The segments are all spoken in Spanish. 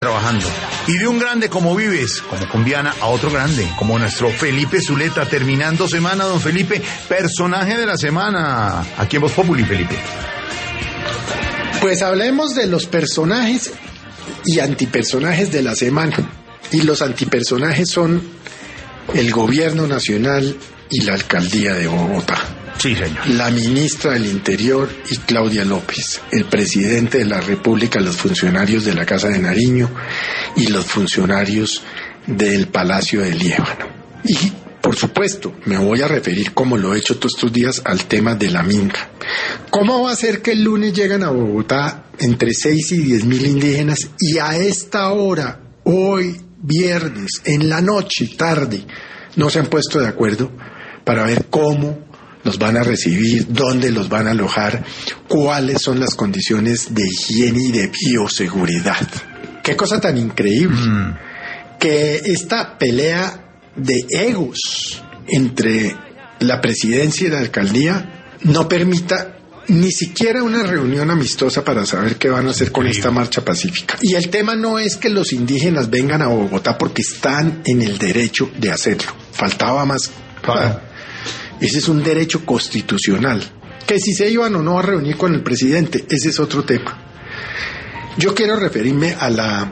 trabajando. Y de un grande como Vives, como Cumbiana, a otro grande, como nuestro Felipe Zuleta, terminando semana, don Felipe, personaje de la semana. Aquí en Voz Populi, Felipe. Pues hablemos de los personajes y antipersonajes de la semana. Y los antipersonajes son el gobierno nacional y la alcaldía de Bogotá. Sí, señor. La ministra del Interior y Claudia López, el presidente de la República, los funcionarios de la Casa de Nariño y los funcionarios del Palacio de Liébano. Y, por supuesto, me voy a referir, como lo he hecho todos estos días, al tema de la minga. ¿Cómo va a ser que el lunes llegan a Bogotá entre 6 y 10 mil indígenas y a esta hora, hoy, viernes, en la noche, tarde, no se han puesto de acuerdo para ver cómo los van a recibir, dónde los van a alojar, cuáles son las condiciones de higiene y de bioseguridad? Qué cosa tan increíble que esta pelea de egos entre la presidencia y la alcaldía no permita ni siquiera una reunión amistosa para saber qué van a hacer con esta marcha pacífica. Y el tema no es que los indígenas vengan a Bogotá porque están en el derecho de hacerlo. Faltaba más. Ese es un derecho constitucional. Que si se iban o no a reunir con el presidente, ese es otro tema. Yo quiero referirme a la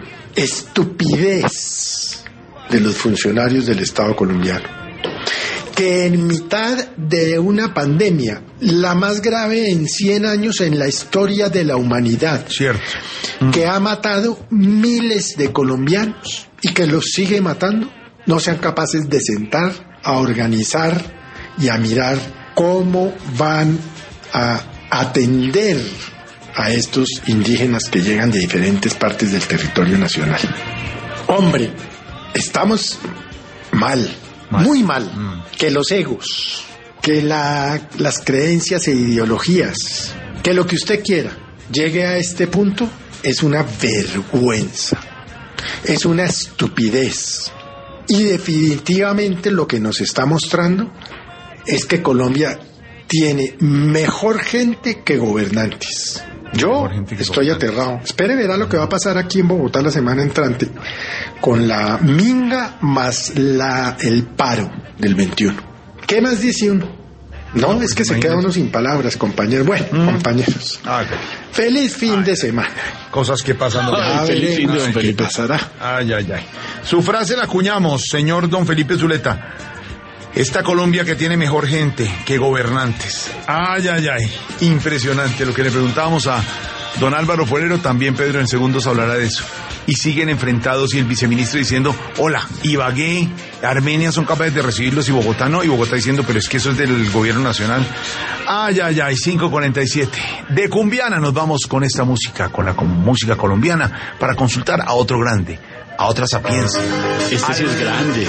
estupidez de los funcionarios del Estado colombiano, que en mitad de una pandemia, la más grave en 100 años en la historia de la humanidad, cierto, que ha matado miles de colombianos y que los sigue matando, no sean capaces de sentar a organizar y a mirar cómo van a atender a estos indígenas que llegan de diferentes partes del territorio nacional. Hombre, estamos mal. Muy mal. Que los egos, que las creencias e ideologías, que lo que usted quiera llegue a este punto es una vergüenza, es una estupidez. Y definitivamente lo que nos está mostrando es que Colombia tiene mejor gente que gobernantes. Yo estoy aterrado. Espere, verá lo que va a pasar aquí en Bogotá la semana entrante con la minga más el paro del 21. ¿Qué más dice uno? No, es que se queda uno sin palabras, compañeros. Bueno, compañeros. Feliz fin de semana. Cosas que pasan. Feliz fin de semana. ¿Qué pasará? Ay. Su frase la acuñamos, señor don Felipe Zuleta. Esta Colombia que tiene mejor gente que gobernantes. Ay. Impresionante. Lo que le preguntábamos a don Álvaro Forero, también Pedro en segundos hablará de eso. Y siguen enfrentados y el viceministro diciendo, hola, Ibagué, Armenia son capaces de recibirlos y Bogotá no. Y Bogotá diciendo, pero es que eso es del gobierno nacional. Ay, 5:47. De Cumbiana nos vamos con esta música, con la música colombiana, para consultar a otro grande, a otra sapiencia. Este sí es grande.